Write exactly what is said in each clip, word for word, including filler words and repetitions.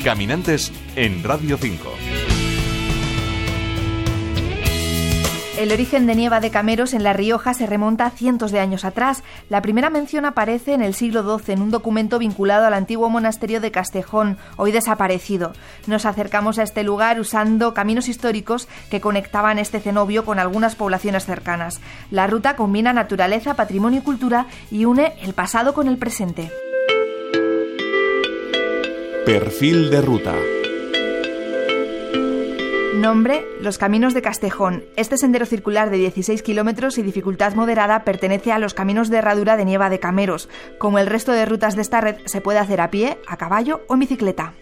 Caminantes en Radio cinco. El origen de Nieva de Cameros en La Rioja se remonta a cientos de años atrás. La primera mención aparece en el siglo doce en un documento vinculado al antiguo monasterio de Castejón, hoy desaparecido. Nos acercamos a este lugar usando caminos históricos que conectaban este cenobio con algunas poblaciones cercanas. La ruta combina naturaleza, patrimonio y cultura y une el pasado con el presente. Perfil de ruta. Nombre: Los Caminos de Castejón. Este sendero circular de dieciséis kilómetros y dificultad moderada pertenece a los caminos de herradura de Nieva de Cameros. Como el resto de rutas de esta red, se puede hacer a pie, a caballo o en bicicleta.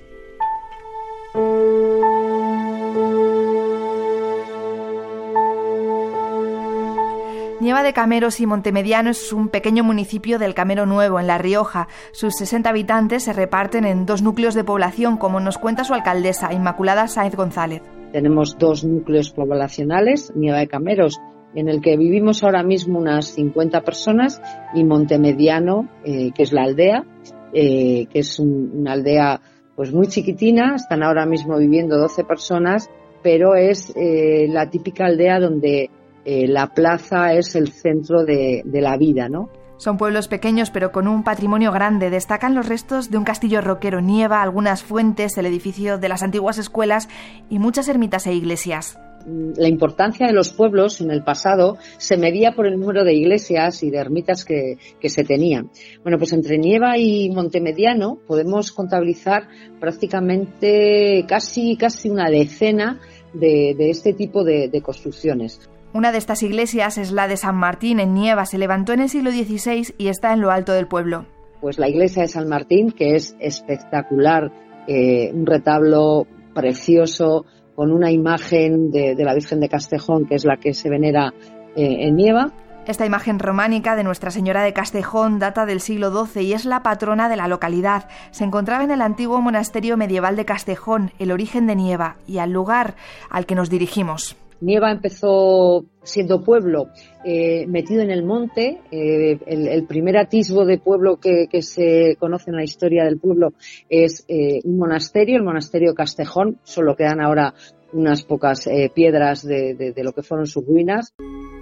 Nieva de Cameros y Montemediano es un pequeño municipio del Camero Nuevo, en La Rioja. Sus sesenta habitantes se reparten en dos núcleos de población, como nos cuenta su alcaldesa, Inmaculada Sáenz González. Tenemos dos núcleos poblacionales, Nieva de Cameros, en el que vivimos ahora mismo unas cincuenta personas, y Montemediano, eh, que es la aldea, eh, que es un, una aldea pues muy chiquitina. Están ahora mismo viviendo doce personas, pero es eh, la típica aldea donde eh, la plaza es el centro de, de la vida, ¿no? Son pueblos pequeños pero con un patrimonio grande. Destacan los restos de un castillo roquero en Nieva, algunas fuentes, el edificio de las antiguas escuelas y muchas ermitas e iglesias. La importancia de los pueblos en el pasado se medía por el número de iglesias y de ermitas que, que se tenían. Bueno, pues entre Nieva y Montemediano podemos contabilizar prácticamente casi, casi una decena de, de este tipo de, de construcciones. Una de estas iglesias es la de San Martín, en Nieva. Se levantó en el siglo dieciséis y está en lo alto del pueblo. Pues la iglesia de San Martín, que es espectacular, eh, un retablo precioso con una imagen de, de la Virgen de Castejón, que es la que se venera eh, en Nieva. Esta imagen románica de Nuestra Señora de Castejón data del siglo doce y es la patrona de la localidad. Se encontraba en el antiguo monasterio medieval de Castejón, el origen de Nieva, y al lugar al que nos dirigimos. Nieva empezó siendo pueblo eh, metido en el monte. Eh, el, el primer atisbo de pueblo que, que se conoce en la historia del pueblo es eh, un monasterio, el monasterio Castejón. Solo quedan ahora unas pocas eh, piedras de, de, de lo que fueron sus ruinas.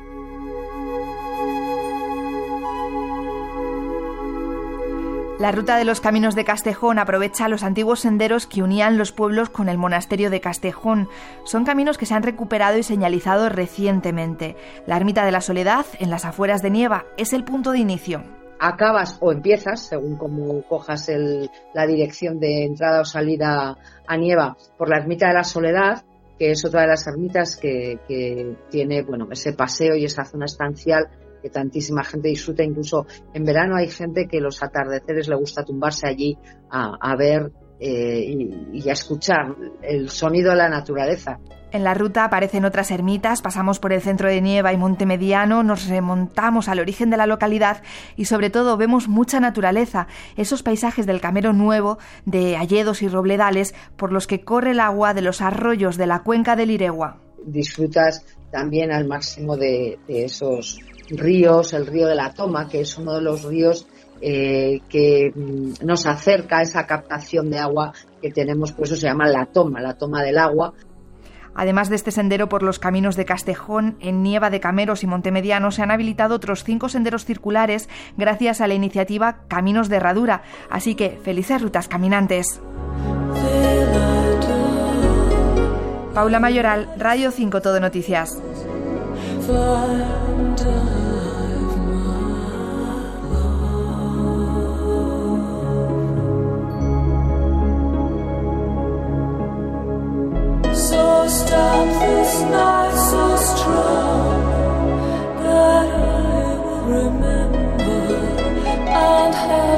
La ruta de los Caminos de Castejón aprovecha los antiguos senderos que unían los pueblos con el monasterio de Castejón. Son caminos que se han recuperado y señalizado recientemente. La ermita de la Soledad, en las afueras de Nieva, es el punto de inicio. Acabas o empiezas, según como cojas el, la dirección de entrada o salida a Nieva, por la ermita de la Soledad, que es otra de las ermitas que, que tiene, bueno, ese paseo y esa zona estancial que tantísima gente disfruta. Incluso en verano hay gente que los atardeceres le gusta tumbarse allí a, a ver eh, y, y a escuchar el sonido de la naturaleza. En la ruta aparecen otras ermitas, pasamos por el centro de Nieva y Montemediano, nos remontamos al origen de la localidad y sobre todo vemos mucha naturaleza, esos paisajes del Camero Nuevo, de hayedos y robledales por los que corre el agua de los arroyos de la cuenca del Iregua. Disfrutas también al máximo de, de esos ríos, el río de la Toma, que es uno de los ríos eh, que mm, nos acerca a esa captación de agua que tenemos, por eso se llama la Toma, la toma del agua. Además de este sendero por los caminos de Castejón, en Nieva de Cameros y Montemediano se han habilitado otros cinco senderos circulares gracias a la iniciativa Caminos de Herradura. Así que, felices rutas, caminantes. Paula Mayoral, Radio cinco Todo Noticias. So stop this night so strong that I will remember and have